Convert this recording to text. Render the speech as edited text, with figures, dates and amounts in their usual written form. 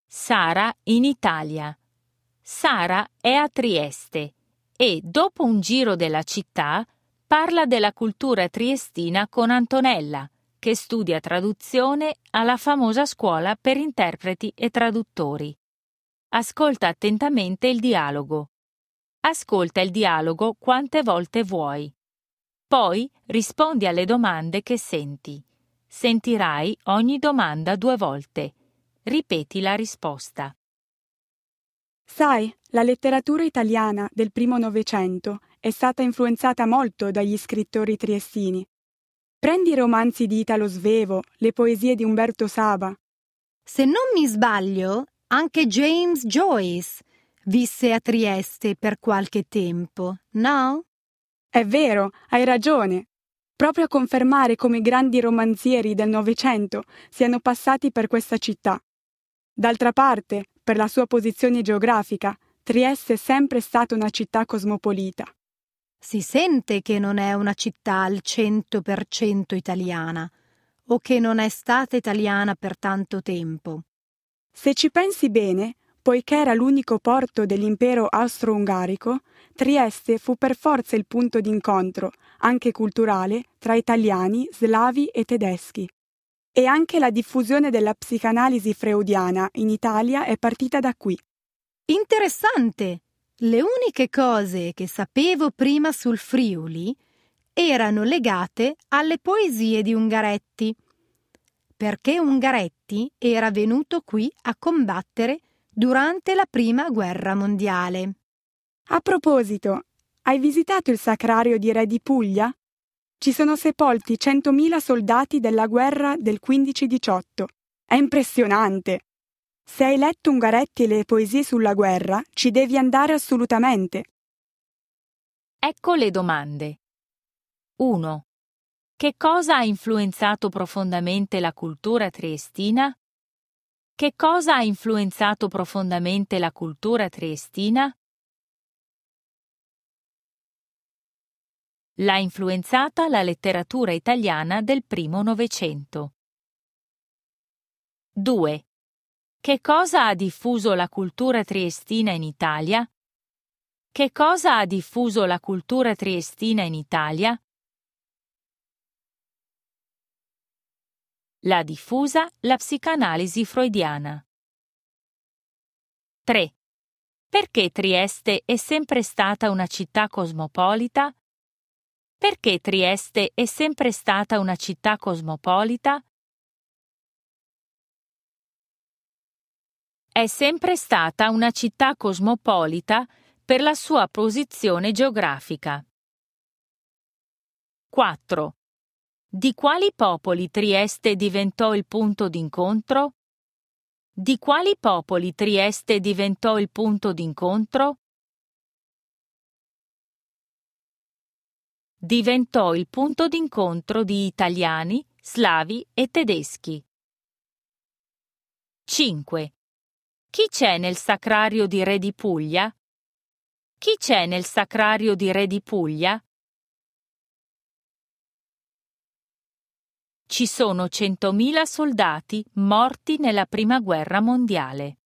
Sara in Italia. Sara è a Trieste e, dopo un giro della città, parla della cultura triestina con Antonella, che studia traduzione alla famosa scuola per interpreti e traduttori. Ascolta attentamente il dialogo. Ascolta il dialogo quante volte vuoi. Poi rispondi alle domande che senti. Sentirai ogni domanda 2 volte. Ripeti la risposta. Sai, la letteratura italiana del primo Novecento è stata influenzata molto dagli scrittori triestini. Prendi i romanzi di Italo Svevo, le poesie di Umberto Saba. Se non mi sbaglio, anche James Joyce visse a Trieste per qualche tempo, no? È vero, hai ragione. Proprio a confermare come i grandi romanzieri del Novecento siano passati per questa città. D'altra parte, per la sua posizione geografica, Trieste è sempre stata una città cosmopolita. Si sente che non è una città al 100% italiana o che non è stata italiana per tanto tempo. Se ci pensi bene, poiché era l'unico porto dell'impero austro-ungarico, Trieste fu per forza il punto d'incontro, anche culturale, tra italiani, slavi e tedeschi. E anche la diffusione della psicanalisi freudiana in Italia è partita da qui. Interessante! Le uniche cose che sapevo prima sul Friuli erano legate alle poesie di Ungaretti, perché Ungaretti era venuto qui a combattere durante la Prima Guerra Mondiale. A proposito, hai visitato il sacrario di Re di Puglia? Ci sono sepolti 100.000 soldati della guerra del 15-18. È impressionante! Se hai letto Ungaretti e le poesie sulla guerra, ci devi andare assolutamente. Ecco le domande. 1. Che cosa ha influenzato profondamente la cultura triestina? Che cosa ha influenzato profondamente la cultura triestina? L'ha influenzata la letteratura italiana del primo Novecento. 2. Che cosa ha diffuso la cultura triestina in Italia? Che cosa ha diffuso la cultura triestina in Italia? L'ha diffusa la psicanalisi freudiana. 3. Perché Trieste è sempre stata una città cosmopolita? Perché Trieste è sempre stata una città cosmopolita? È sempre stata una città cosmopolita per la sua posizione geografica. 4. Di quali popoli Trieste diventò il punto d'incontro? Di quali popoli Trieste diventò il punto d'incontro? Diventò il punto d'incontro di italiani, slavi e tedeschi. 5. Chi c'è nel sacrario di Re di Puglia? Chi c'è nel sacrario di Re di Puglia? Ci sono 100.000 soldati morti nella Prima Guerra Mondiale.